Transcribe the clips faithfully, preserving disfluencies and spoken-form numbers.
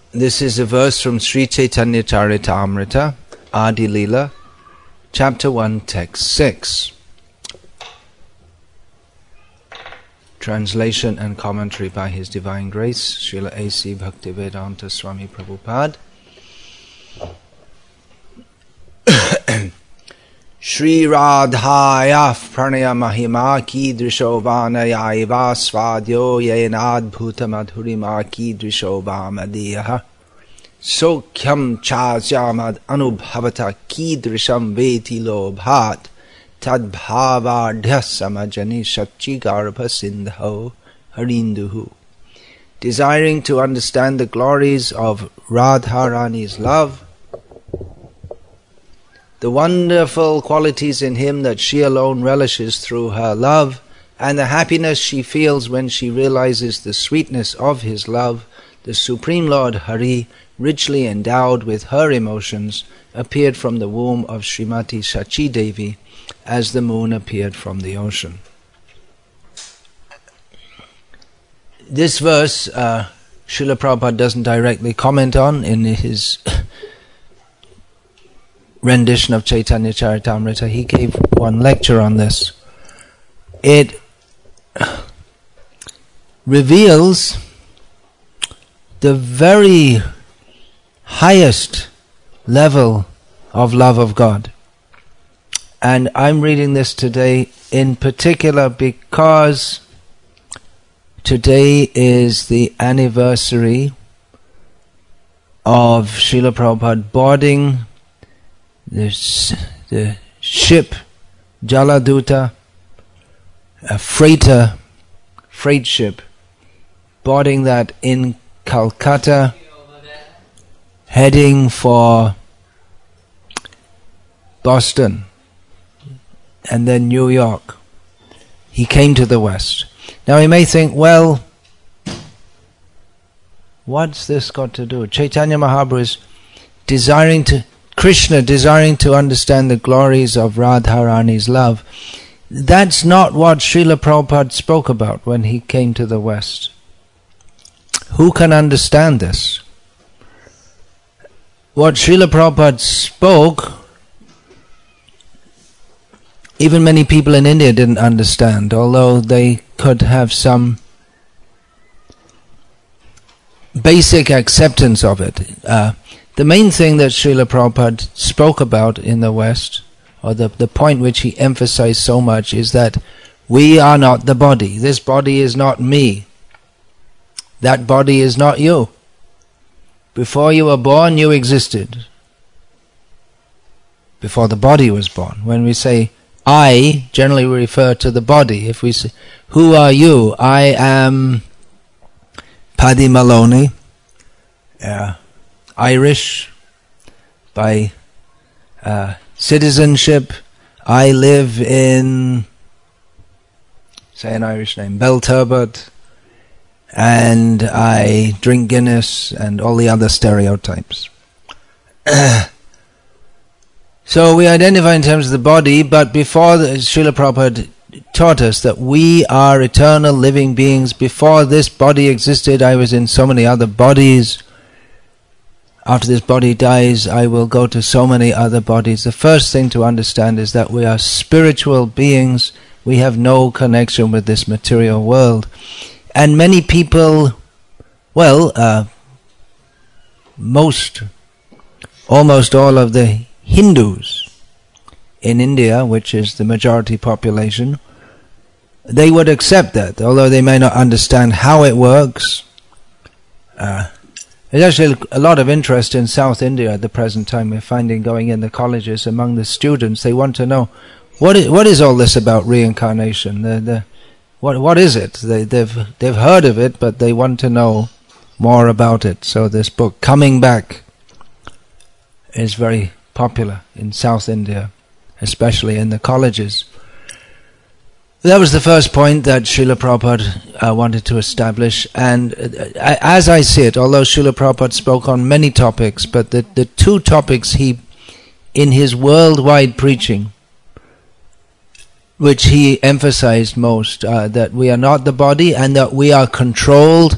This is a verse from Sri Chaitanya Charitamrita, Adi Leela, chapter one, text six. Translation and commentary by His Divine Grace, Srila A C Bhaktivedanta Swami Prabhupada. Shri Radhaya Pranaya Mahima Ki Drishovana Yaiva Svadyo Yenad Bhuta Madhurima Ki Drishova Madiyaha Sokyam Chasyamad Anubhavata Ki Drisham Veti Lobhat Tadbhavardhya Samajani Shachi Garbha Sindho Harinduhu. Desiring to understand the glories of Radharani's love, the wonderful qualities in him that she alone relishes through her love, and the happiness she feels when she realizes the sweetness of his love, the Supreme Lord Hari, richly endowed with her emotions, appeared from the womb of Srimati Shachi Devi as the moon appeared from the ocean. This verse, uh, Srila Prabhupada doesn't directly comment on in his rendition of Chaitanya Charitamrita. He gave one lecture on this. It reveals the very highest level of love of God. And I'm reading this today in particular because today is the anniversary of Srila Prabhupada boarding the, the ship Jaladuta, a freighter, freight ship, boarding that in Calcutta, heading for Boston and then New York. He came to the West. Now he may think, well, what's this got to do? Chaitanya Mahaprabhu is desiring to Krishna desiring to understand the glories of Radharani's love. That's not what Srila Prabhupada spoke about when he came to the West. Who can understand this? What Srila Prabhupada spoke, even many people in India didn't understand, although they could have some basic acceptance of it. Uh, The main thing that Srila Prabhupada spoke about in the West, or the, the point which he emphasized so much, is that we are not the body. This body is not me. That body is not you. Before you were born, you existed. Before the body was born. When we say I, generally we refer to the body. If we say, who are you? I am Paddy Maloney. Yeah. Irish by uh, citizenship. I live in, say an Irish name, Belturbet, and I drink Guinness and all the other stereotypes. So we identify in terms of the body, but before the, Srila Prabhupada taught us that we are eternal living beings. Before this body existed, I was in so many other bodies. After this body dies, I will go to so many other bodies. The first thing to understand is that we are spiritual beings. We have no connection with this material world. And many people, well, uh, most, almost all of the Hindus in India, which is the majority population, they would accept that, although they may not understand how it works. Uh, There's actually a lot of interest in South India at the present time. We're finding going in the colleges among the students, they want to know what is, what is all this about reincarnation. The, the, what what is it? They, they've they've heard of it, but they want to know more about it. So this book, Coming Back, is very popular in South India, especially in the colleges. That was the first point that Srila Prabhupada uh, wanted to establish, and uh, as I see it, although Srila Prabhupada spoke on many topics, but the, the two topics he, in his worldwide preaching, which he emphasized most, uh, that we are not the body and that we are controlled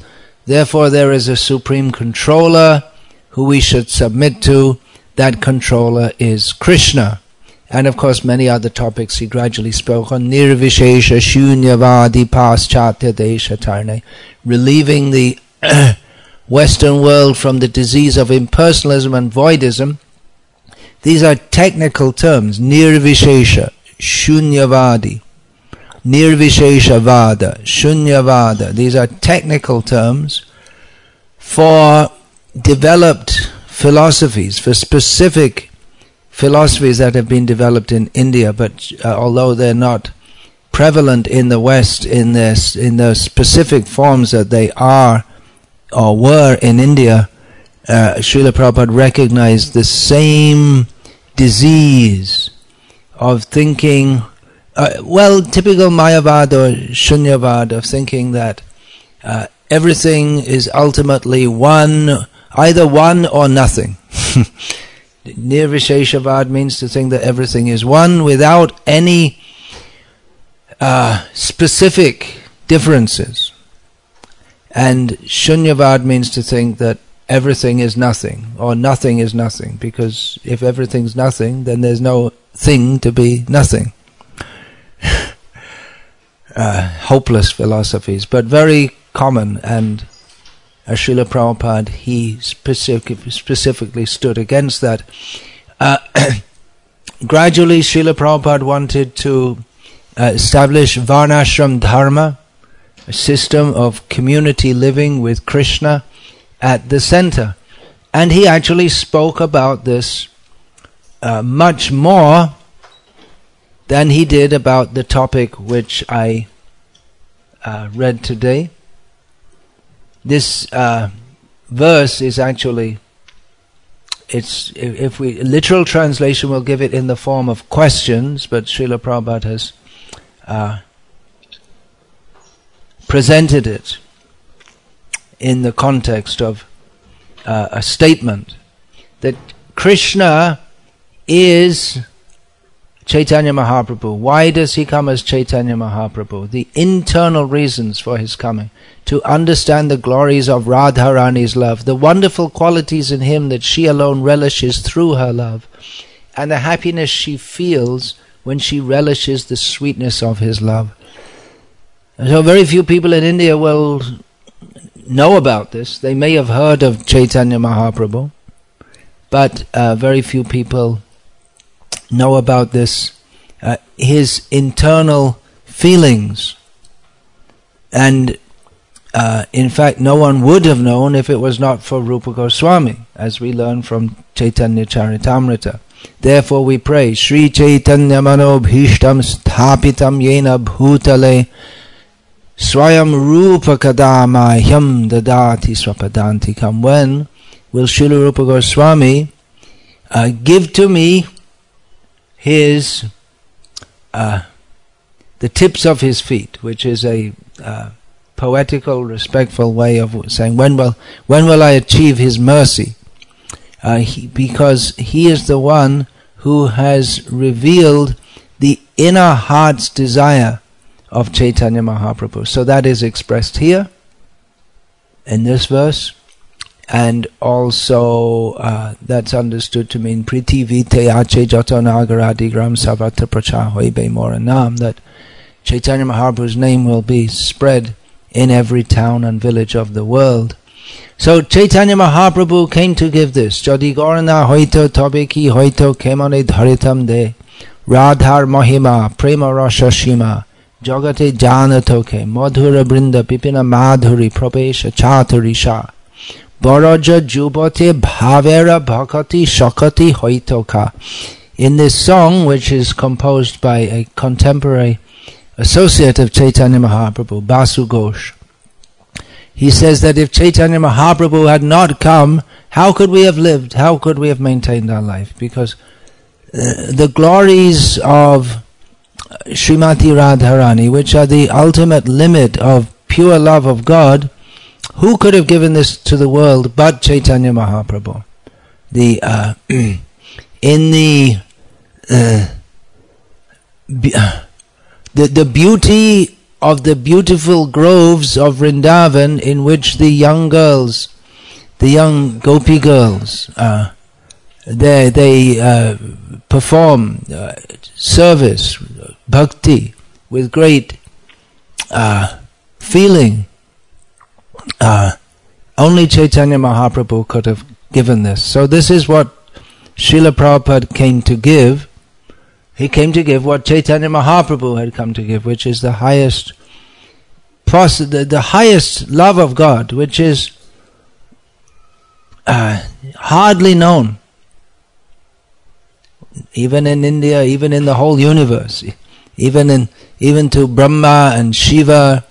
Therefore there is a supreme controller who we should submit to. That controller is Krishna. And of course many other topics he gradually spoke on. Nirvishesha shunyavadi paschatya desha tarne. Relieving the Western world from the disease of impersonalism and voidism. These are technical terms. Nirvishesha, shunyavadi, nirvisheshavada, shunyavada. These are technical terms for developed philosophies, for specific philosophies that have been developed in India, but uh, although they're not prevalent in the West in this in the specific forms that they are or were in India, uh, Srila Prabhupada recognized the same disease of thinking, uh, well, typical Mayavad or Shunyavad, of thinking that uh, everything is ultimately one, either one or nothing. Nirvisheshavad means to think that everything is one without any uh, specific differences. And Shunyavad means to think that everything is nothing, or nothing is nothing, because if everything's nothing, then there's no thing to be nothing. uh, hopeless philosophies, but very common, and as Srila Prabhupada, he specific, specifically stood against that. Uh, gradually, Srila Prabhupada wanted to uh, establish Varnashram Dharma, a system of community living with Krishna at the center. And he actually spoke about this uh, much more than he did about the topic which I uh, read today. This uh, verse is actually, it's if we literal translation will give it in the form of questions, but Srila Prabhupada has uh, presented it in the context of uh, a statement that Krishna is Chaitanya Mahaprabhu. Why does he come as Chaitanya Mahaprabhu? The internal reasons for his coming. To understand the glories of Radharani's love, the wonderful qualities in him that she alone relishes through her love, and the happiness she feels when she relishes the sweetness of his love. So very few people in India will know about this. They may have heard of Chaitanya Mahaprabhu, but uh, very few people know about this, uh, his internal feelings. And uh, in fact, no one would have known if it was not for Rupa Goswami, as we learn from Chaitanya Charitamrita. Therefore we pray, Sri Chaitanya Mano Bhishtam Sthapitam Yena Bhutale Swayam Rupa Kadamahyam Dadati Swapadantikam. When will Srila Rupa Goswami uh, give to me his uh, the tips of his feet, which is a uh, poetical, respectful way of saying when will when will I achieve his mercy? Uh, he, because he is the one who has revealed the inner heart's desire of Chaitanya Mahaprabhu. So that is expressed here in this verse. And also uh, that's understood to mean Priti Vite Ache Jato Nagaradi Gram Savatra Pracha Hoibe Moranam, that Chaitanya Mahaprabhu's name will be spread in every town and village of the world. So Chaitanya Mahaprabhu came to give this. Jodi Gorana Hoito Tobeki Hoito Kemane Dharitam De Radhar Mahima Prema Rasha Shima Jagate Jana Toke Madhura Brinda Pipina Madhuri Prabesha Chaturi Shah Baraja Jubate Bhavera Bhakati Shakati Hoitoka. In this song, which is composed by a contemporary associate of Chaitanya Mahaprabhu, Basu Ghosh, he says that if Chaitanya Mahaprabhu had not come, how could we have lived? How could we have maintained our life? Because uh, the glories of Srimati Radharani, which are the ultimate limit of pure love of God, who could have given this to the world but Chaitanya Mahaprabhu? The uh, in the, uh, be, uh, the the beauty of the beautiful groves of Vrindavan in which the young girls, the young gopi girls, uh, they, they uh, perform uh, service, bhakti, with great uh, feeling. Uh, only Chaitanya Mahaprabhu could have given this. So this is what Srila Prabhupada came to give. He came to give what Chaitanya Mahaprabhu had come to give, which is the highest, the, the highest love of God, which is uh, hardly known, even in India, even in the whole universe, even in even to Brahma and Shiva,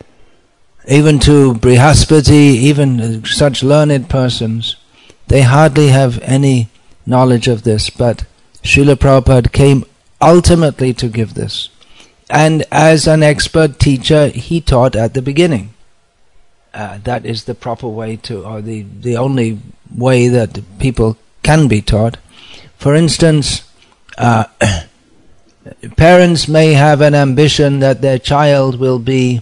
even to Brihaspati, even such learned persons, they hardly have any knowledge of this. But Srila Prabhupada came ultimately to give this, and as an expert teacher he taught at the beginning. Uh, that is the proper way to, or the, the only way that people can be taught. For instance, uh, parents may have an ambition that their child will be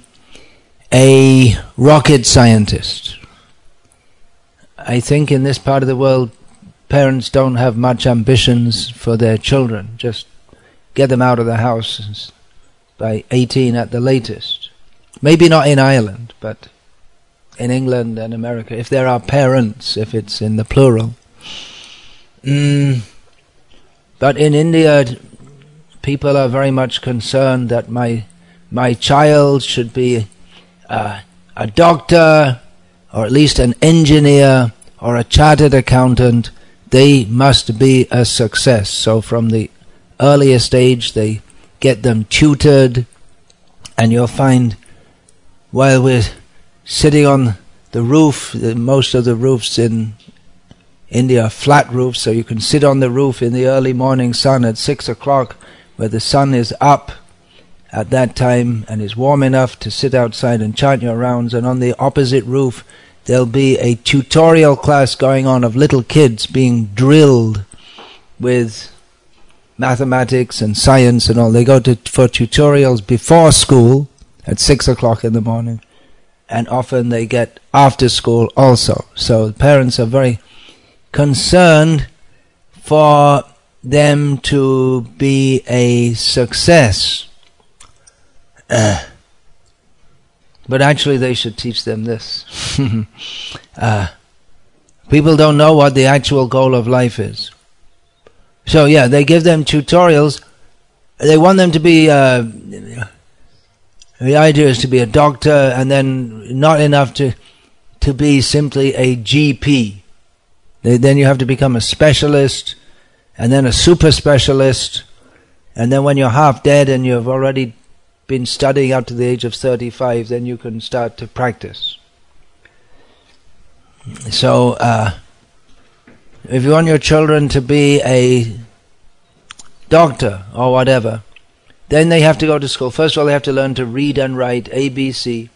a rocket scientist. I think in this part of the world parents don't have much ambitions for their children. Just get them out of the house by eighteen at the latest. Maybe not in Ireland, but in England and America, if there are parents, if it's in the plural. Mm, but in India, people are very much concerned that my my child should be uh, a doctor, or at least an engineer, or a chartered accountant. They must be a success. So from the earliest age they get them tutored, and you'll find while we're sitting on the roof, most of the roofs in India are flat roofs, so you can sit on the roof in the early morning sun at six o'clock, where the sun is up at that time and is warm enough to sit outside and chant your rounds, and on the opposite roof there'll be a tutorial class going on of little kids being drilled with mathematics and science and all. They go to for tutorials before school at six o'clock in the morning, and often they get after school also. So parents are very concerned for them to be a success. Uh, but actually they should teach them this. uh, people don't know what the actual goal of life is. So yeah, they give them tutorials. They want them to be, uh, the idea is to be a doctor, and then not enough to to be simply a G P. They, then you have to become a specialist, and then a super specialist, and then when you're half dead and you've already been studying up to the age of thirty-five, then you can start to practice. So, uh, if you want your children to be a doctor or whatever, then they have to go to school. First of all, they have to learn to read and write A B C.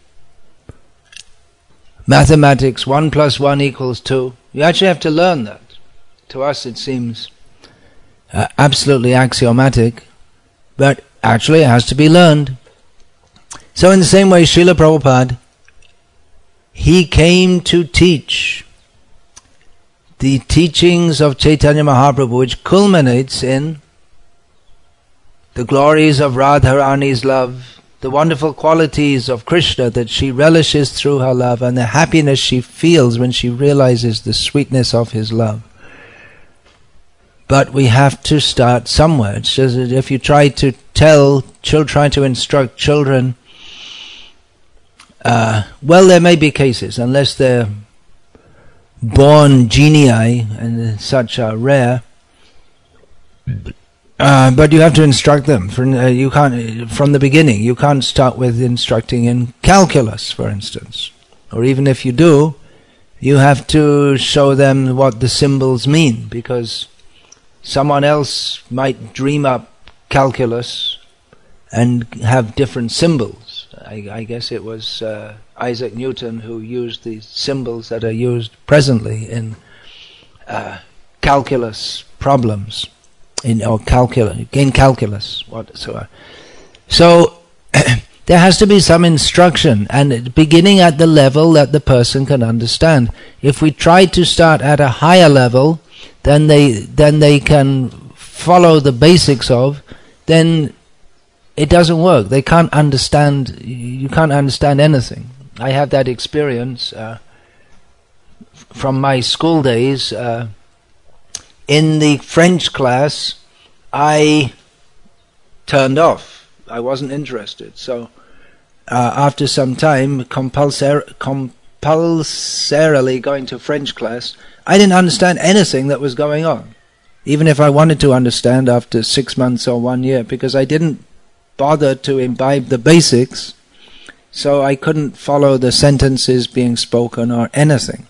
Mathematics, one plus one equals two. You actually have to learn that. To us it seems uh, absolutely axiomatic, but actually it has to be learned. So in the same way, Srila Prabhupada, he came to teach the teachings of Chaitanya Mahaprabhu, which culminates in the glories of Radharani's love, the wonderful qualities of Krishna that she relishes through her love, and the happiness she feels when she realizes the sweetness of his love. But we have to start somewhere. It's just that if you try to tell, try to instruct children, uh, well, there may be cases, unless they're born genii, and such are rare. Uh, but you have to instruct them. From, uh, you can't from the beginning. You can't start with instructing in calculus, for instance. Or even if you do, you have to show them what the symbols mean, because someone else might dream up calculus and have different symbols. I, I guess it was uh, Isaac Newton who used the symbols that are used presently in uh, calculus problems, in or calculus in calculus. What so? Uh, so there has to be some instruction, and beginning at the level that the person can understand. If we try to start at a higher level, then they then they can follow the basics of, then it doesn't work. They can't understand. You can't understand anything. I have that experience uh, from my school days. Uh, in the French class, I turned off. I wasn't interested. So uh, after some time, compulsor- compulsorily going to French class, I didn't understand anything that was going on, even if I wanted to understand after six months or one year, because I didn't bother to imbibe the basics, so I couldn't follow the sentences being spoken or anything.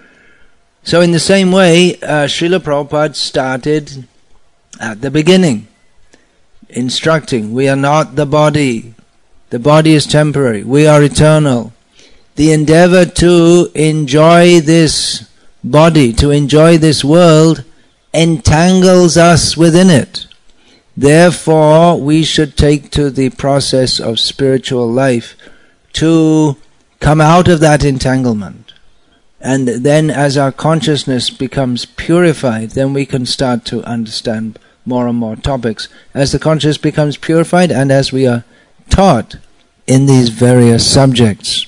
So in the same way, uh, Srila Prabhupada started at the beginning, instructing, we are not the body, the body is temporary, we are eternal. The endeavor to enjoy this body, to enjoy this world, entangles us within it. Therefore, we should take to the process of spiritual life to come out of that entanglement. And then as our consciousness becomes purified, then we can start to understand more and more topics. As the consciousness becomes purified and as we are taught in these various subjects.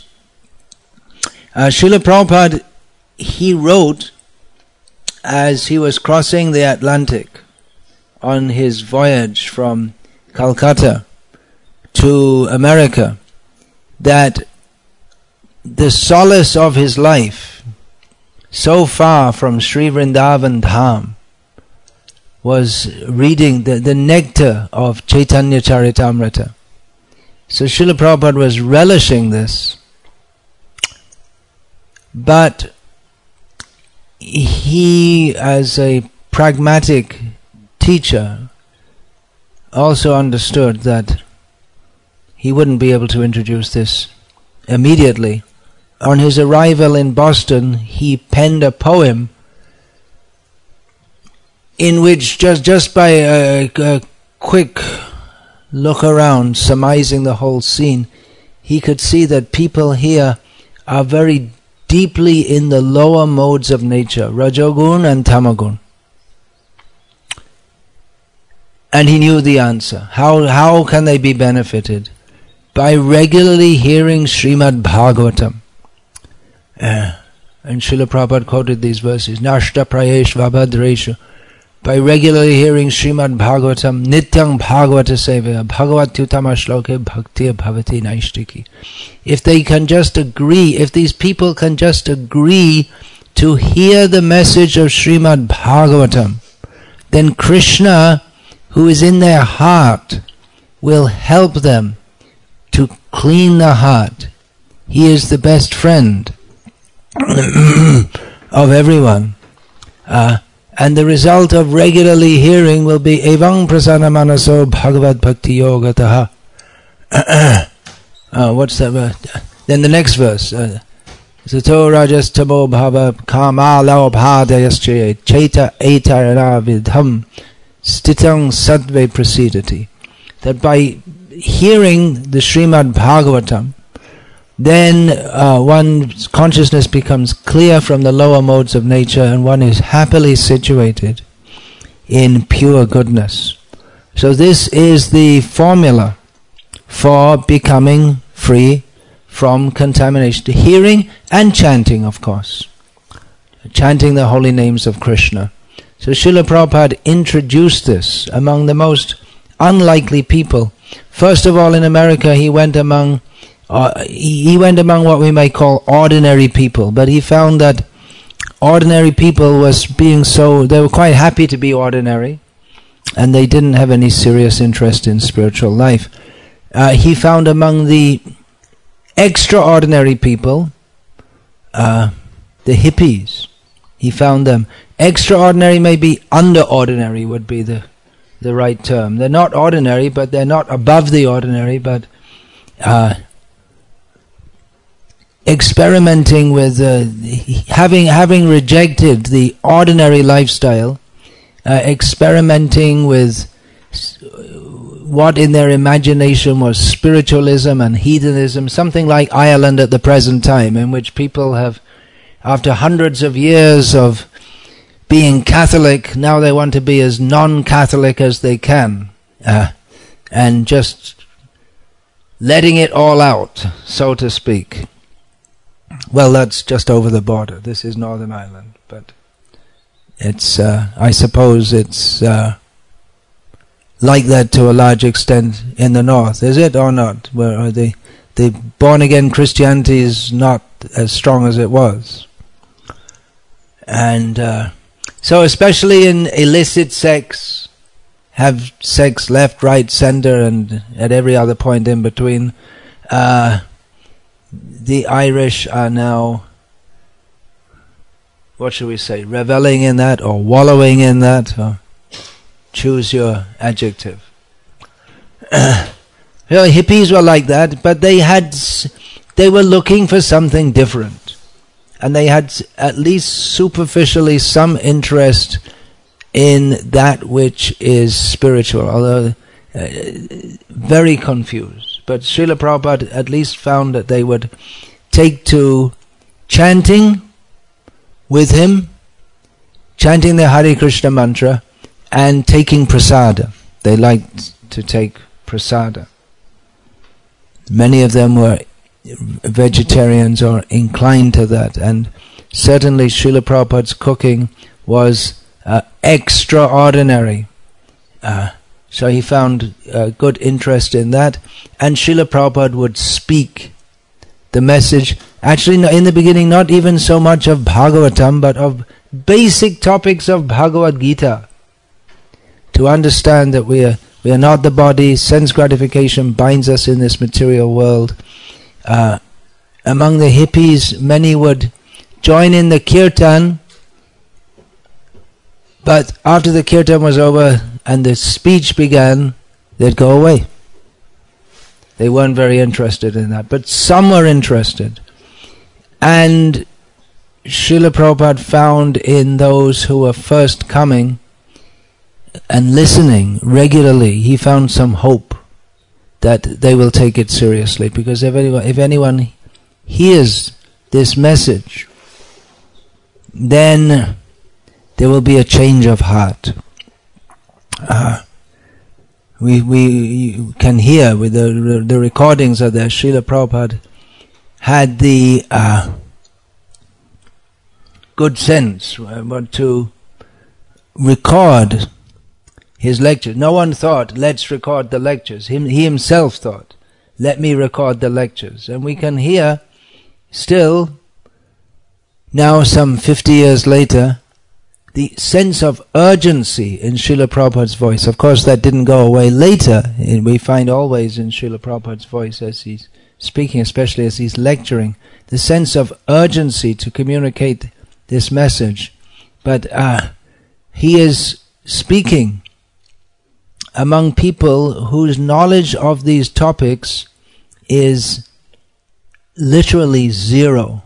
Uh, Srila Prabhupada, he wrote as he was crossing the Atlantic on his voyage from Calcutta to America, that the solace of his life, so far from Sri Vrindavan Dham, was reading the, the nectar of Chaitanya Charitamrita. So Srila Prabhupada was relishing this, but he, as a pragmatic teacher, also understood that he wouldn't be able to introduce this immediately. On his arrival in Boston, he penned a poem in which, just, just by a, a quick look around, surmising the whole scene, he could see that people here are very deeply in the lower modes of nature, Rajogun and Tamagun. And he knew the answer. How, how can they be benefited? By regularly hearing Srimad Bhagavatam. Uh, and Srila Prabhupada quoted these verses, Nashta prayesh vabhadreshu. By regularly hearing Srimad Bhagavatam, Nityam Bhagavata Sevaya, Bhagavatutama Shloke Bhaktiya Bhavati Naishtiki. If they can just agree, if these people can just agree to hear the message of Srimad Bhagavatam, then Krishna, who is in their heart, will help them to clean the heart. He is the best friend of everyone. Uh, and the result of regularly hearing will be Evang Prasanna Manaso Bhagavad Bhakti Yogataha. uh, what's that verse? Then the next verse. Sato Rajas Tamo Bhava Kama Lao Bhadayasche Chaita Etarana Vidham Stitang Sattve Prasidati. That by hearing the Srimad Bhagavatam, then uh, one's consciousness becomes clear from the lower modes of nature and one is happily situated in pure goodness. So this is the formula for becoming free from contamination. Hearing and chanting, of course. Chanting the holy names of Krishna. So Srila Prabhupada introduced this among the most unlikely people. First of all, in America, he went among uh, he, he went among what we might call ordinary people, but he found that ordinary people was being so, they were quite happy to be ordinary, and they didn't have any serious interest in spiritual life. Uh, he found among the extraordinary people, uh, the hippies, he found them. Extraordinary, maybe underordinary would be the the right term. They're not ordinary, but they're not above the ordinary, but uh, experimenting with uh, having having rejected the ordinary lifestyle, uh, experimenting with what in their imagination was spiritualism and hedonism, something like Ireland at the present time, in which people have, after hundreds of years of being Catholic, now they want to be as non-Catholic as they can, uh, and just letting it all out, so to speak. Well, that's just over the border. This is Northern Ireland, but it's, uh, I suppose it's uh, like that to a large extent in the north, is it or not? Where are the the born-again Christianity is not as strong as it was, and uh, so especially in illicit sex, have sex left, right, center, and at every other point in between. Uh, the Irish are now, what should we say, reveling in that, or wallowing in that, or choose your adjective. You know, hippies were like that, but they had, they were looking for something different, and they had at least superficially some interest in that which is spiritual, although uh, very confused. But Srila Prabhupada at least found that they would take to chanting with him, chanting the Hare Krishna mantra, and taking prasada. They liked to take prasada. Many of them were vegetarians or inclined to that, and certainly Srila Prabhupada's cooking was uh, extraordinary. Uh, so he found uh, good interest in that, and Srila Prabhupada would speak the message, actually in the beginning not even so much of Bhagavatam, but of basic topics of Bhagavad Gita, to understand that we are we are not the body, sense gratification binds us in this material world. Uh, among the hippies, many would join in the kirtan, but after the kirtan was over and the speech began, they'd go away. They weren't very interested in that, but some were interested. And Srila Prabhupada found in those who were first coming and listening regularly, he found some hope that they will take it seriously, because if anyone, if anyone hears this message, then there will be a change of heart. Uh, we we can hear with the the recordings of that, Srila Prabhupada had the uh, good sense uh, to record his lectures. No one thought, let's record the lectures. Him, he himself thought, let me record the lectures. And we can hear still, now some fifty years later, the sense of urgency in Srila Prabhupada's voice. Of course, that didn't go away later. We find always in Srila Prabhupada's voice as he's speaking, especially as he's lecturing, the sense of urgency to communicate this message. But uh, he is speaking among people whose knowledge of these topics is literally zero.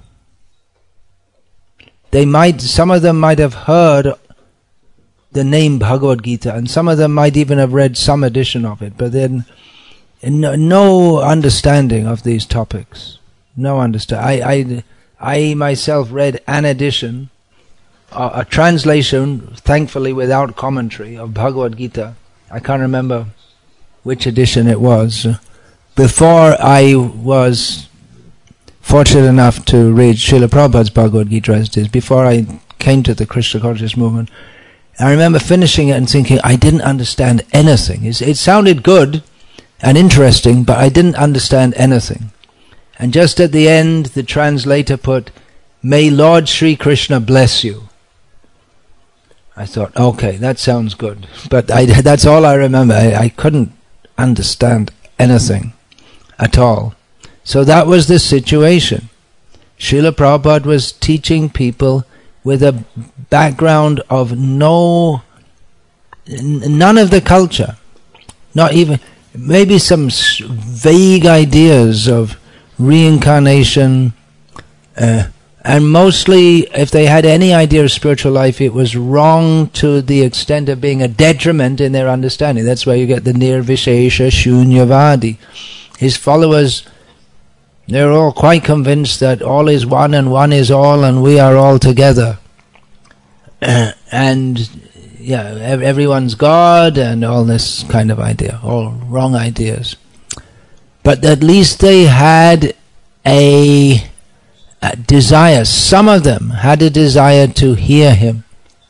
They might, some of them might have heard the name Bhagavad Gita, and some of them might even have read some edition of it, but then no, no understanding of these topics. No understand. I, I, I myself read an edition, a, a translation, thankfully without commentary, of Bhagavad Gita. I can't remember which edition it was. Before I was fortunate enough to read Srila Prabhupada's Bhagavad Gita as it is, before I came to the Krishna conscious movement, I remember finishing it and thinking I didn't understand anything. It, it sounded good and interesting, but I didn't understand anything. And just at the end, the translator put, "May Lord Sri Krishna bless you." I thought, okay, that sounds good. But I, that's all I remember. I, I couldn't understand anything at all. So that was the situation. Srila Prabhupada was teaching people with a background of no, n- none of the culture. Not even, maybe some vague ideas of reincarnation, uh, and mostly, if they had any idea of spiritual life, it was wrong to the extent of being a detriment in their understanding. That's why you get the Nirvishesha Shunyavadi. His followers, they're all quite convinced that all is one and one is all and we are all together. And yeah, everyone's God and all this kind of idea, all wrong ideas. But at least they had a, a desire, some of them had a desire to hear him.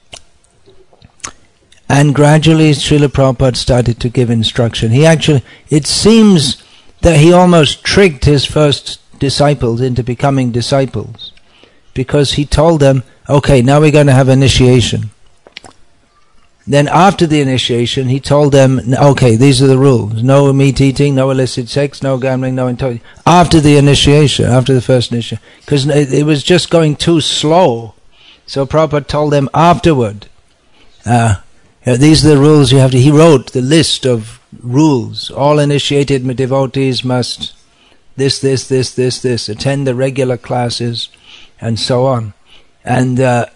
And gradually Srila Prabhupada started to give instruction. He actually, it seems that he almost tricked his first disciples into becoming disciples, because he told them, okay, now we're going to have initiation. Then after the initiation, he told them, okay, these are the rules. No meat eating, no illicit sex, no gambling, no intoxication. After the initiation, after the first initiation. Because it was just going too slow. So Prabhupada told them afterward, uh, these are the rules you have to... He wrote the list of rules. All initiated devotees must this, this, this, this, this, attend the regular classes, and so on. And... Uh,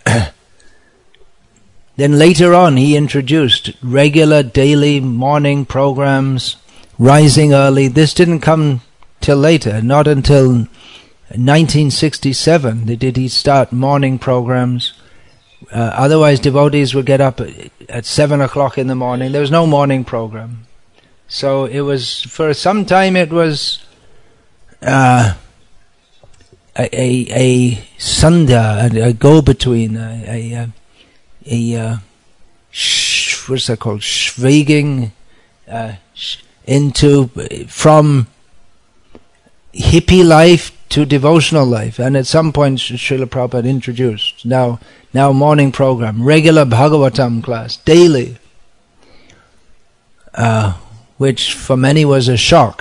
Then later on he introduced regular daily morning programs, rising early. This didn't come till later, not until nineteen sixty-seven did he start morning programs. Uh, otherwise devotees would get up at seven o'clock in the morning. There was no morning program. So it was, for some time it was uh, a, a, a sandhya, a, a go-between, a... a, a a uh, sh- what's that called? Schwaging uh, sh- into from hippie life to devotional life, and at some point Srila Prabhupada introduced now now morning program, regular Bhagavatam class daily, uh, which for many was a shock.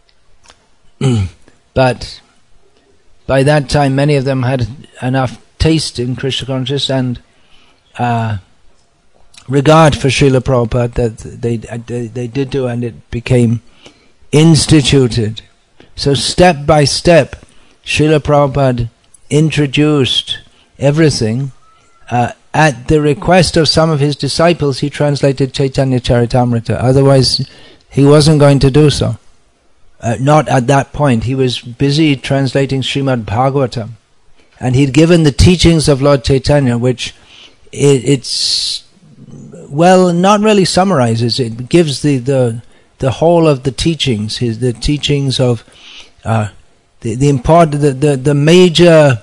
But by that time, many of them had enough taste in Krishna consciousness and Uh, regard for Srila Prabhupada that they, they they did do, and it became instituted. So step by step, Srila Prabhupada introduced everything. Uh, at the request of some of his disciples, he translated Chaitanya Charitamrita. Otherwise, he wasn't going to do so. Uh, not at that point. He was busy translating Srimad Bhagavatam, and he'd given the teachings of Lord Chaitanya, which It, it's well, not really summarizes. It gives the the, the whole of the teachings, his the teachings of uh, the the important the the, the major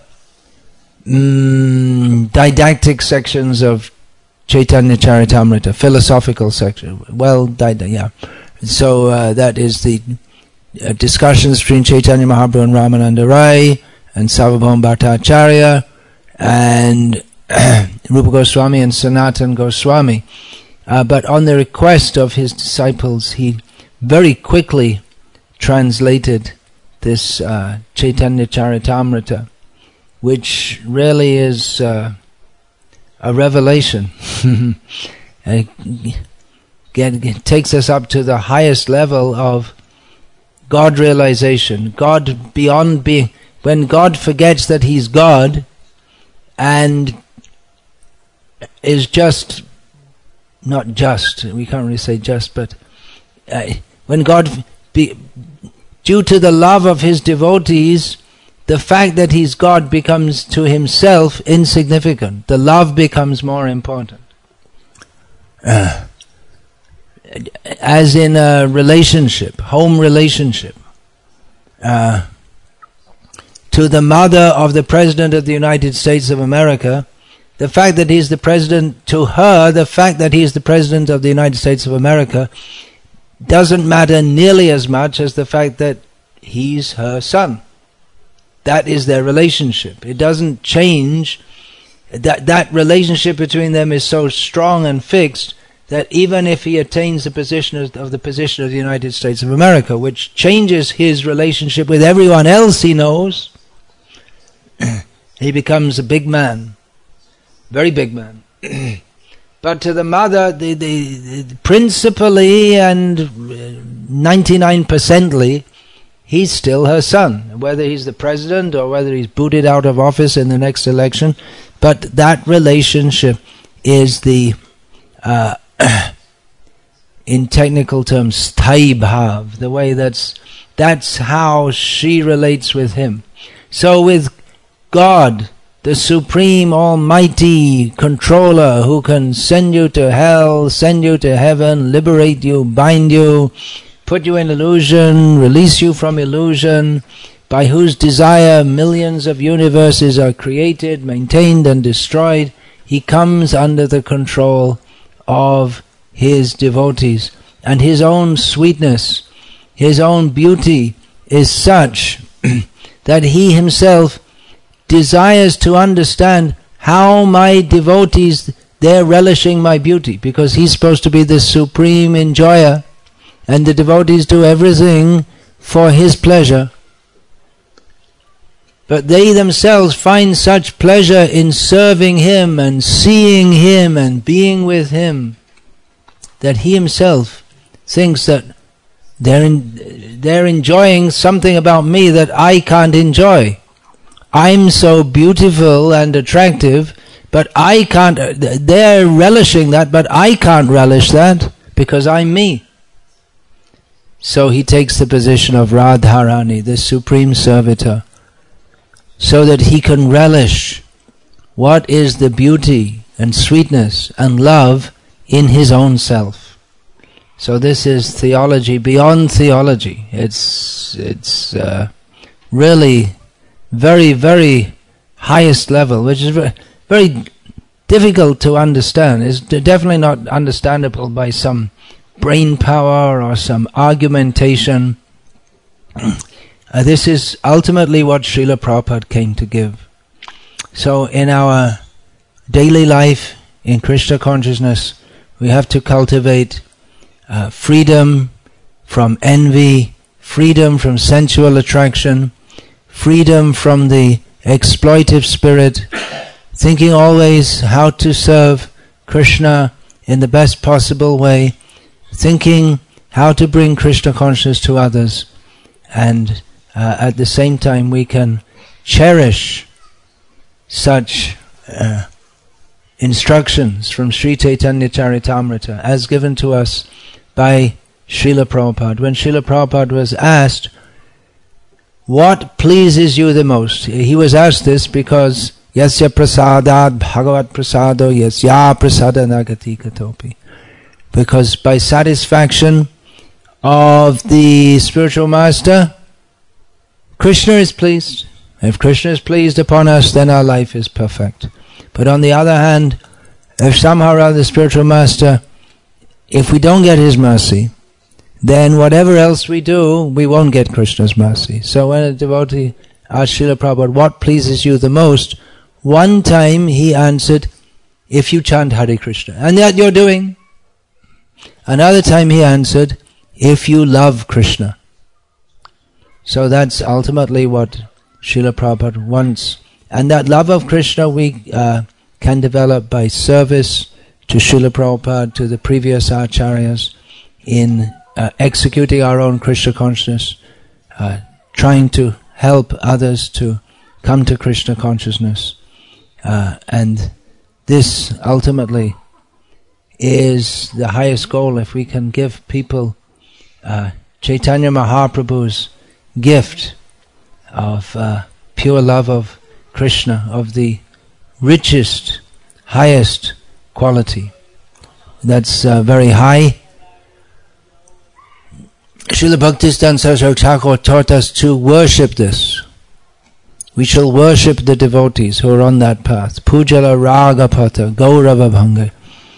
mm, didactic sections of Chaitanya Charitamrita, philosophical section. Well, yeah. So uh, that is the uh, discussions between Chaitanya Mahaprabhu and Ramananda Rai and Sarvabhauma Bhattacharya and Rupa Goswami and Sanatan Goswami. Uh, but on the request of his disciples, he very quickly translated this uh, Chaitanya Charitamrita, which really is uh, a revelation. it, it takes us up to the highest level of God realization. God beyond being... When God forgets that He's God and is just, not just, we can't really say just, but uh, when God, be, due to the love of His devotees, the fact that He's God becomes to Himself insignificant. The love becomes more important. Uh, as in a relationship, home relationship. Uh, to the mother of the President of the United States of America, the fact that he's the president, to her, the fact that he's the president of the United States of America doesn't matter nearly as much as the fact that he's her son. That is their relationship. It doesn't change. That that relationship between them is so strong and fixed that even if he attains the position of, of the position of the United States of America, which changes his relationship with everyone else he knows, he becomes a big man. Very big man. But to the mother, the, the, the principally and ninety-nine percently, he's still her son, whether he's the president or whether he's booted out of office in the next election. But that relationship is the, uh, in technical terms, sthayi bhav, the way that's, that's how she relates with him. So with God, the supreme almighty controller who can send you to hell, send you to heaven, liberate you, bind you, put you in illusion, release you from illusion, by whose desire millions of universes are created, maintained and destroyed, he comes under the control of his devotees. And his own sweetness, his own beauty is such that he himself desires to understand how my devotees, they're relishing my beauty, because he's supposed to be the supreme enjoyer, and the devotees do everything for his pleasure. But they themselves find such pleasure in serving him and seeing him and being with him, that he himself thinks that they're, in, they're enjoying something about me that I can't enjoy. I'm so beautiful and attractive, but I can't, they're relishing that, but I can't relish that because I'm me. So he takes the position of Radharani, the supreme servitor, so that he can relish what is the beauty and sweetness and love in his own self. So this is theology beyond theology. It's, it's uh, really very, very highest level, which is very, very difficult to understand. It's definitely not understandable by some brain power or some argumentation. Uh, this is ultimately what Srila Prabhupada came to give. So in our daily life, in Krishna consciousness, we have to cultivate uh, freedom from envy, freedom from sensual attraction, freedom from the exploitive spirit, thinking always how to serve Krishna in the best possible way, thinking how to bring Krishna consciousness to others, and uh, at the same time we can cherish such uh, instructions from Sri Chaitanya Charitamrita as given to us by Srila Prabhupada. When Srila Prabhupada was asked, what pleases you the most? He was asked this because Yasya prasadad bhagavat prasado yasya prasada nagati katopi. Because by satisfaction of the spiritual master, Krishna is pleased. If Krishna is pleased upon us, then our life is perfect. But on the other hand, if somehow or other the spiritual master, if we don't get his mercy, then whatever else we do, we won't get Krishna's mercy. So when a devotee asked Srila Prabhupada, what pleases you the most? One time he answered, if you chant Hare Krishna. And that you're doing. Another time he answered, if you love Krishna. So that's ultimately what Srila Prabhupada wants. And that love of Krishna we uh, can develop by service to Srila Prabhupada, to the previous acharyas, in uh, executing our own Krishna consciousness, uh, trying to help others to come to Krishna consciousness. Uh, and this ultimately is the highest goal. If we can give people uh, Chaitanya Mahaprabhu's gift of uh, pure love of Krishna, of the richest, highest quality. That's uh, very high. Srila Bhaktisiddhanta Saraswati Thakur taught us to worship this. We shall worship the devotees who are on that path. Pujala Ragapata Gaurava Bhanga.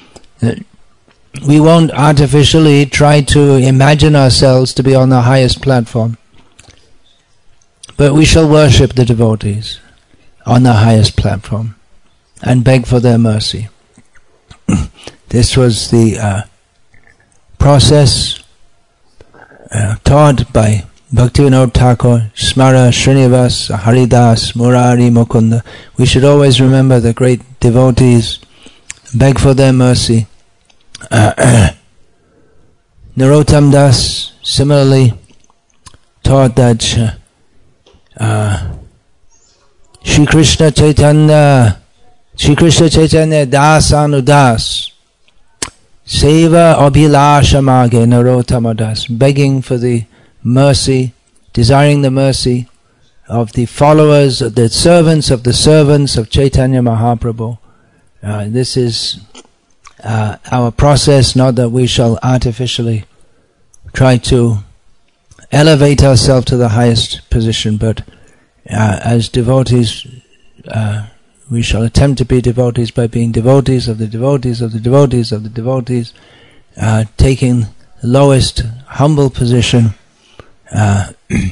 We won't artificially try to imagine ourselves to be on the highest platform, but we shall worship the devotees on the highest platform and beg for their mercy. This was the uh, process uh, taught by Bhaktivinoda Thakur, Smara Srinivas, Haridas, Murari, Mukunda. We should always remember the great devotees, beg for their mercy. Uh, Narottam Das similarly taught that uh, Shri Krishna Chaitanya, Shri Krishna Chaitanya Das Anudas, Seva Abhilasha Mage Narotama Das, begging for the mercy, desiring the mercy of the followers, the servants of the servants of Chaitanya Mahaprabhu. Uh, this is uh, our process, not that we shall artificially try to elevate ourselves to the highest position, but uh, as devotees, uh, we shall attempt to be devotees by being devotees of the devotees of the devotees of the devotees, uh, taking the lowest humble position uh,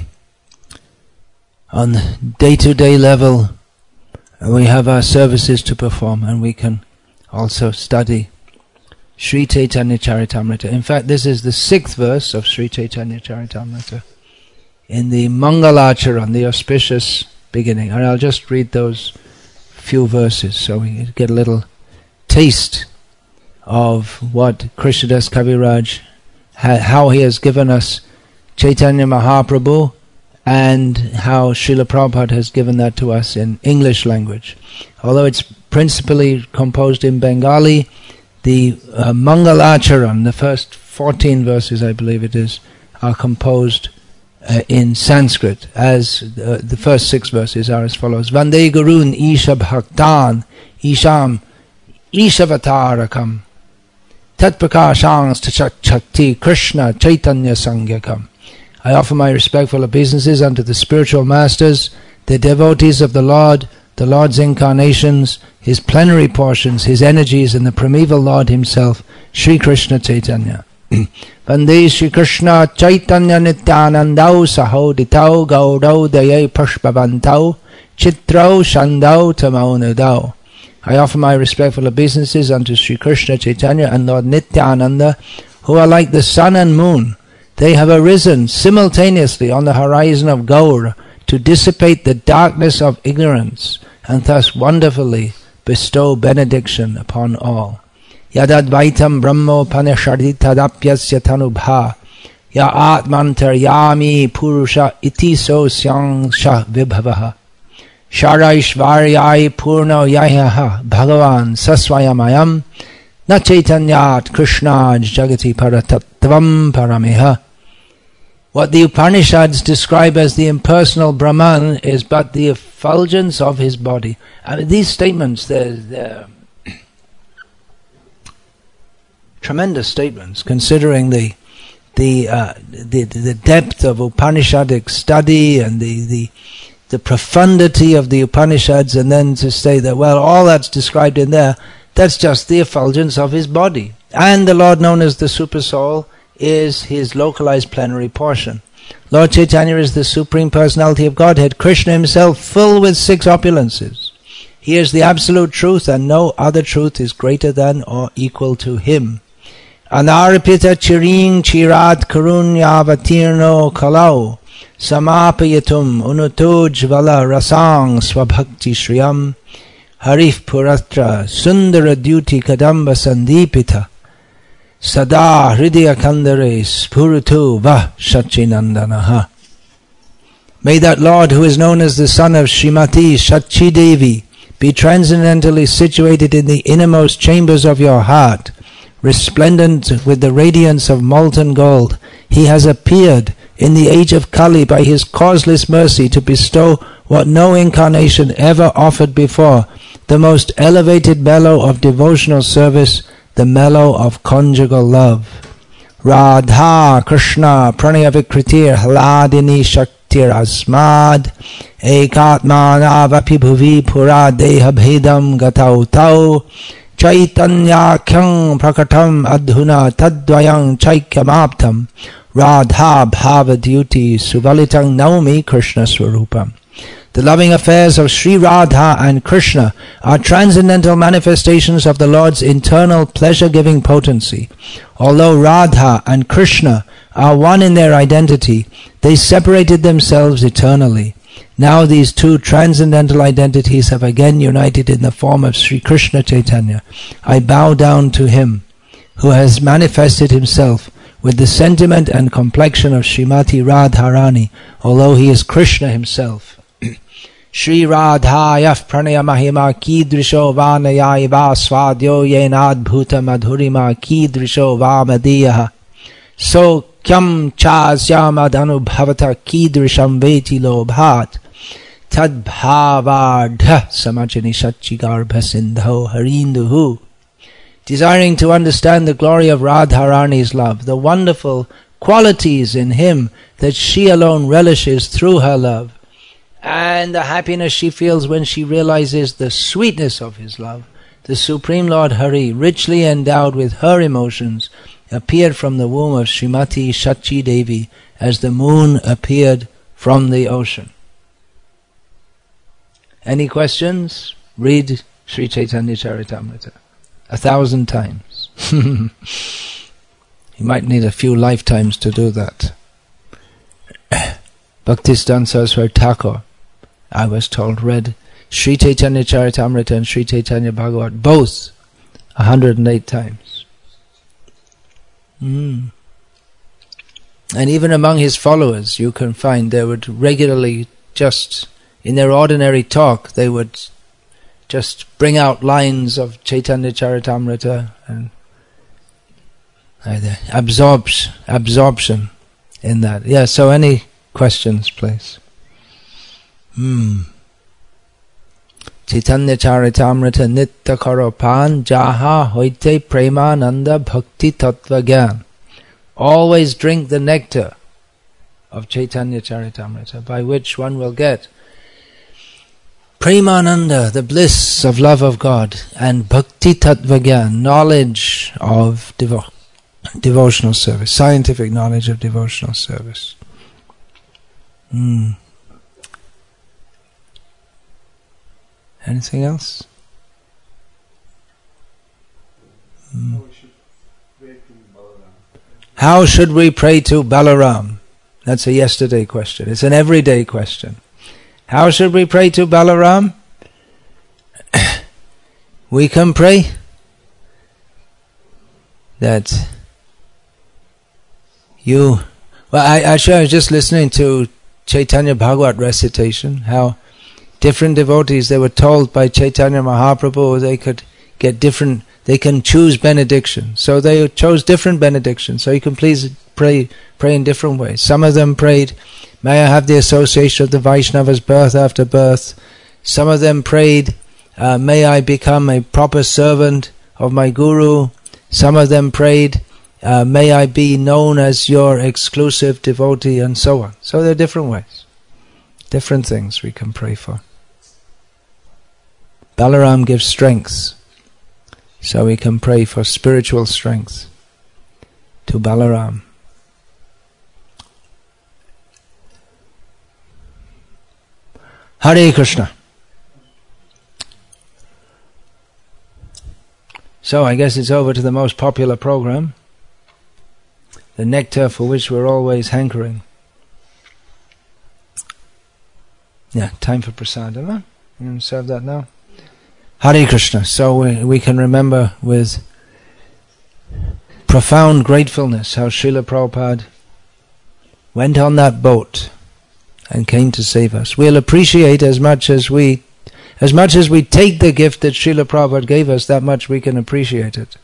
on the day-to-day level. We have our services to perform, and we can also study Sri Chaitanya Charitamrita. In fact, this is the sixth verse of Sri Chaitanya Charitamrita in the Mangalacharan, the auspicious beginning. And I'll just read those few verses so we get a little taste of what Krishnadas Kaviraj, how he has given us Chaitanya Mahaprabhu, and how Srila Prabhupada has given that to us in English language. Although it's principally composed in Bengali, the uh, Mangalacharan, the first fourteen verses, I believe it is, are composed uh, in Sanskrit, as uh, the first six verses are as follows. Vande Gurun Isha Bhaktan Isham Ishavatarakam Tatprakashans Tachakti Krishna Chaitanya Sangyakam. I offer my respectful obeisances unto the spiritual masters, the devotees of the Lord, the Lord's incarnations, His plenary portions, His energies, and the primeval Lord Himself, Sri Krishna Chaitanya. Vande Sri Krishna Chaitanya Nityanandau Sahoditau Gaudau Daye Pashpavantau Chitrau Shandau Tamaunadau. I offer my respectful obeisances unto Sri Krishna Chaitanya and Lord Nityananda, who are like the sun and moon. They have arisen simultaneously on the horizon of Gaur to dissipate the darkness of ignorance and thus wonderfully bestow benediction upon all. Yadadvaitam brahmo panashaditadapyasya tanubha ya atmantaryami purusha iti so syangsha vibhavaha sharaishvaryai purno yahaha bhagavan saswayamayam na chaitanyat krishnaj jagati paratattvam parameha. What the Upanishads describe as the impersonal Brahman is but the effulgence of his body. I mean, these statements, they're, they're tremendous statements, considering the the, uh, the the depth of Upanishadic study and the, the the profundity of the Upanishads, and then to say that, well, all that's described in there, that's just the effulgence of his body. And the Lord known as the Super Soul is his localized plenary portion. Lord Chaitanya is the Supreme Personality of Godhead, Krishna himself, full with six opulences. He is the absolute truth, and no other truth is greater than or equal to him. Anaripita chiring chirat karunyavatirno kalau samapayatum unutujvala rasang swabhakti shriyam harif puratra sundara duty kadamba sandipita Sada hridaya kandare spuritu va shachinandanaha. May that Lord who is known as the son of Srimati Shachi Devi be transcendently situated in the innermost chambers of your heart, resplendent with the radiance of molten gold. He has appeared in the age of Kali by his causeless mercy to bestow what no incarnation ever offered before, the most elevated mellow of devotional service, the mellow of conjugal love. Radha Krishna Pranaya Vikritir Haladini Shaktir Asmad Ekatmana Vapi Bhuvi Pura Deha Bhedam Gatau Tau Chaitanya Kyang Prakatam Adhuna Tadvayang Chaikyamaptam Radha Bhava Duty Suvalitang Naumi Krishna Swarupam. The loving affairs of Sri Radha and Krishna are transcendental manifestations of the Lord's internal pleasure-giving potency. Although Radha and Krishna are one in their identity, they separated themselves eternally. Now these two transcendental identities have again united in the form of Sri Krishna Chaitanya. I bow down to him who has manifested himself with the sentiment and complexion of Srimati Radharani, although he is Krishna himself. Shri Radhaya Pranaya Mahima Kidrisho Vanaya Va Svadyo Yenad Bhuta Madhurima Kidrisho Vamadiyaha So Kyam Chasyamad Anubhavata Kidrisham Veti Lobhat Tad Bhavardha Samachani Shachigarbha Sindho Harinduhu. Desiring to understand the glory of Radharani's love, the wonderful qualities in him that she alone relishes through her love, and the happiness she feels when she realizes the sweetness of his love, the Supreme Lord Hari, richly endowed with her emotions, appeared from the womb of Srimati Shachi Devi as the moon appeared from the ocean. Any questions? Read Sri Chaitanya Charitamrita a thousand times. You might need a few lifetimes to do that. Bhaktisiddhanta Saraswati Thakur, I was told, read Sri Chaitanya Charitamrita and Sri Chaitanya Bhagavat both one hundred eight times. Mm. And even among his followers you can find they would regularly, just in their ordinary talk, they would just bring out lines of Chaitanya Charitamrita and either absorbs, absorption in that. Yeah, so any questions, please? Hmm. Chaitanya Charitamrita Nitta Karopan Jaha Hoite Premananda Bhakti Tattva Gyan. Always drink the nectar of Chaitanya Charitamrita, by which one will get Premananda, the bliss of love of God, and Bhakti Tattva Gyan, knowledge of devo- devotional service, scientific knowledge of devotional service. Hmm. Anything else? Hmm. How should we pray to Balaram? That's a yesterday question. It's an everyday question. How should we pray to Balaram? We can pray that you... Well, I, actually I was just listening to Chaitanya Bhagavat recitation, how different devotees, they were told by Chaitanya Mahaprabhu they could get different, they can choose benediction. So they chose different benedictions. So you can please pray pray in different ways. Some of them prayed, may I have the association of the Vaishnavas birth after birth. Some of them prayed, uh, may I become a proper servant of my Guru. Some of them prayed, uh, may I be known as your exclusive devotee, and so on. So there are different ways. Different things we can pray for. Balaram gives strength, so we can pray for spiritual strength to Balaram. Hare Krishna. So I guess it's over to the most popular program, the nectar for which we're always hankering. Yeah, time for prasadam, huh? You can serve that now. Hare Krishna. So we, we can remember with profound gratefulness how Srila Prabhupada went on that boat and came to save us. We'll appreciate as much as we as much as we take the gift that Srila Prabhupada gave us, that much we can appreciate it.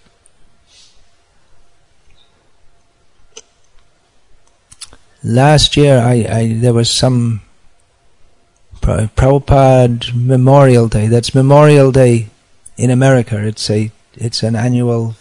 Last year I, I there was some Prabhupada Memorial Day. That's Memorial Day in America. It's a it's an annual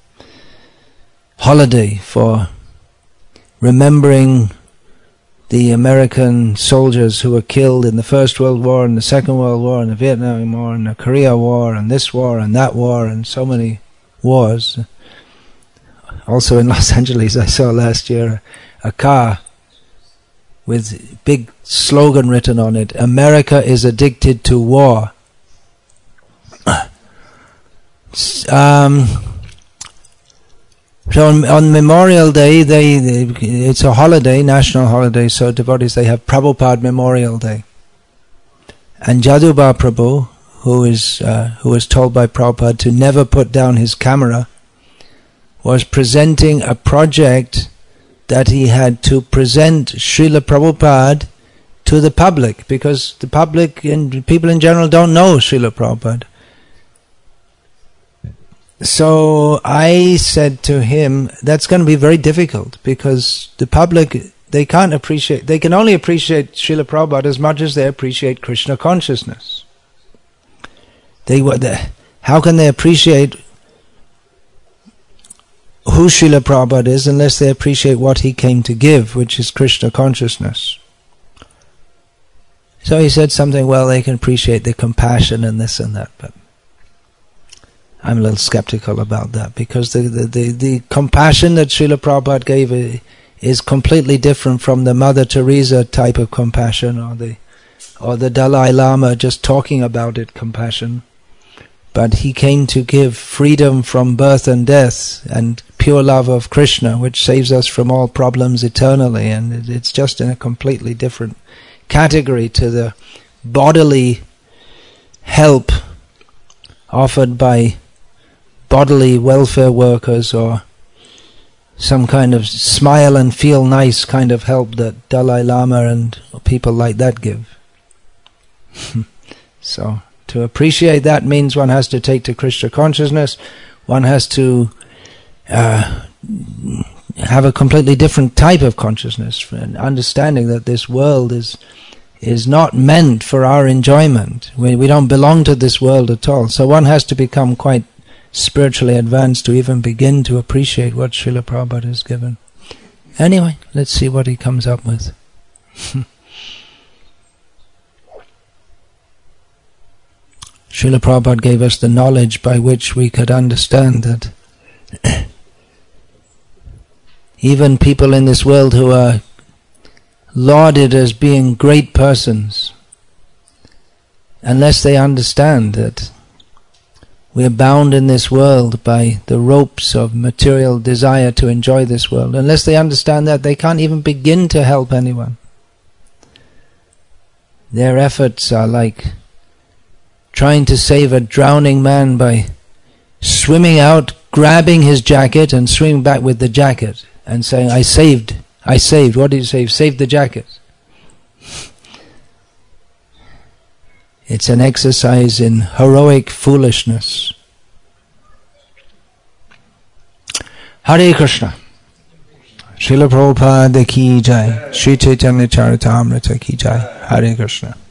holiday for remembering the American soldiers who were killed in the First World War and the Second World War and the Vietnam War and the Korea War and this war and that war and so many wars. Also in Los Angeles I saw last year a car with big slogan written on it, America is addicted to war. um, so on, on Memorial Day, they, they it's a holiday, national holiday, so devotees, they have Prabhupada Memorial Day. And Jaduba Prabhu, who is uh, who was told by Prabhupada to never put down his camera, was presenting a project that he had to present Srila Prabhupada to the public, because the public and people in general don't know Srila Prabhupada. So I said to him, that's going to be very difficult, because the public, they can't appreciate, they can only appreciate Srila Prabhupada as much as they appreciate Krishna consciousness. They were the, how can they appreciate who Srila Prabhupada is unless they appreciate what he came to give, which is Krishna consciousness? So he said something, well, they can appreciate the compassion and this and that, but I'm a little skeptical about that, because the, the, the, the compassion that Srila Prabhupada gave is completely different from the Mother Teresa type of compassion, or the or the Dalai Lama just talking about it compassion. But he came to give freedom from birth and death and pure love of Krishna, which saves us from all problems eternally, and it's just in a completely different category to the bodily help offered by bodily welfare workers, or some kind of smile and feel nice kind of help that Dalai Lama and people like that give. So to appreciate that means one has to take to Krishna consciousness, one has to uh, have a completely different type of consciousness, and understanding that this world is is not meant for our enjoyment. We, we don't belong to this world at all. So one has to become quite spiritually advanced to even begin to appreciate what Srila Prabhupada has given. Anyway, let's see what he comes up with. Srila Prabhupada gave us the knowledge by which we could understand that even people in this world who are lauded as being great persons, unless they understand that we are bound in this world by the ropes of material desire to enjoy this world, unless they understand that, they can't even begin to help anyone. Their efforts are like trying to save a drowning man by swimming out, grabbing his jacket and swimming back with the jacket and saying, I saved, I saved. What did you save? Saved the jacket. It's an exercise in heroic foolishness. Hare Krishna. Srila Prabhupada ki jai. Sri Chaitanya Charitamrita ki jai. Hare Krishna.